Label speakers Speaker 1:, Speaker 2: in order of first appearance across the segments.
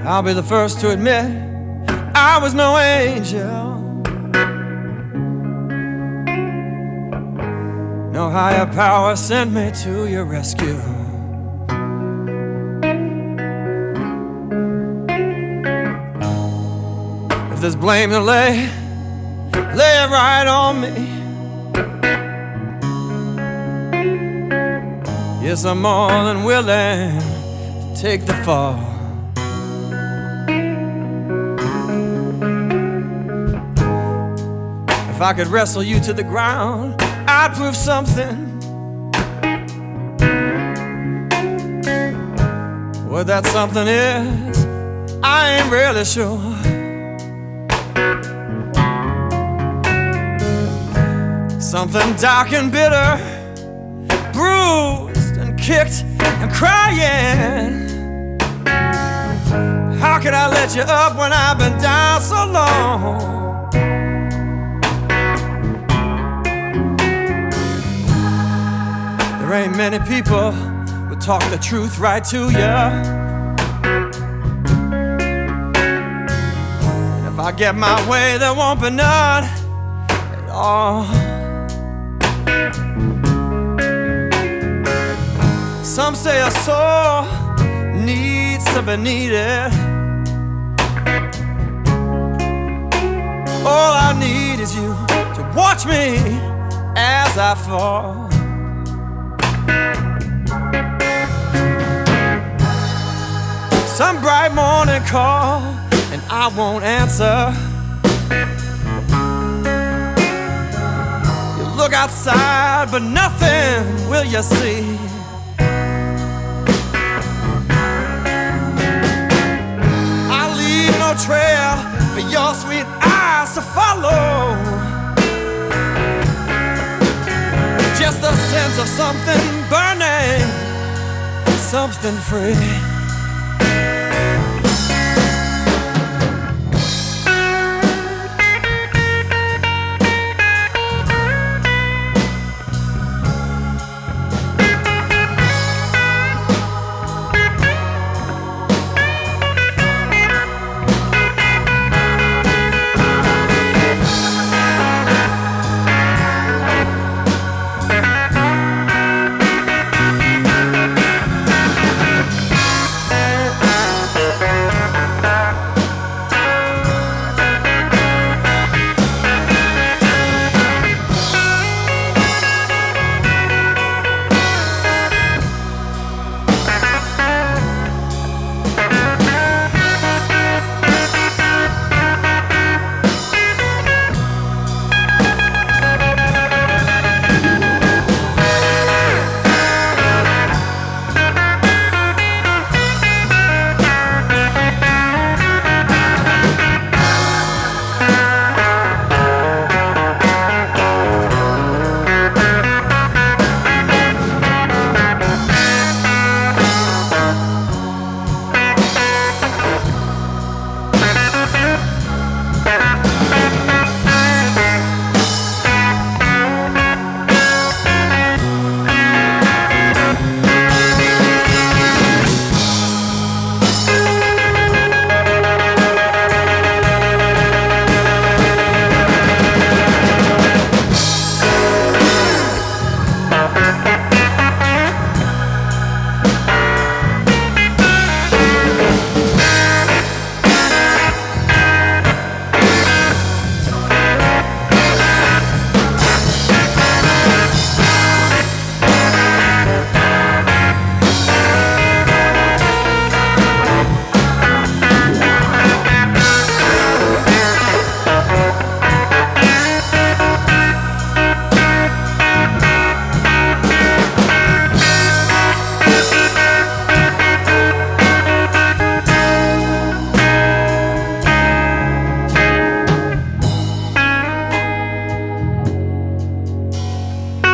Speaker 1: I'll be the first to admit I was no angel. No higher power sent me to your rescue. If there's blame to lay it right on me. Yes, I'm more than willing to take the fall. If I could wrestle you to the ground, I'd prove something. What that something is, I ain't really sure. Something dark and bitter, bruised and kicked and crying. How could I let you up when I've been down so long? There ain't many people who talk the truth right to you. And if I get my way, there won't be none at all. Some say a soul needs to be needed. All I need is you to watch me as I fall. Some bright morning call and I won't answer. You look outside but nothing will you see. I leave no trail for your sweet eyes to follow. Just the sense of something burning, something free.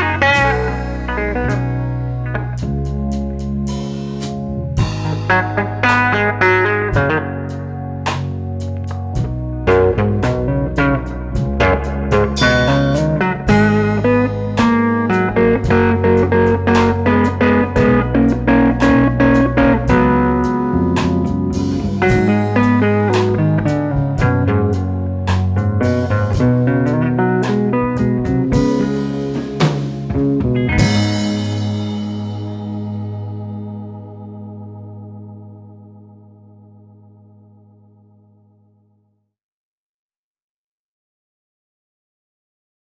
Speaker 2: Thank you.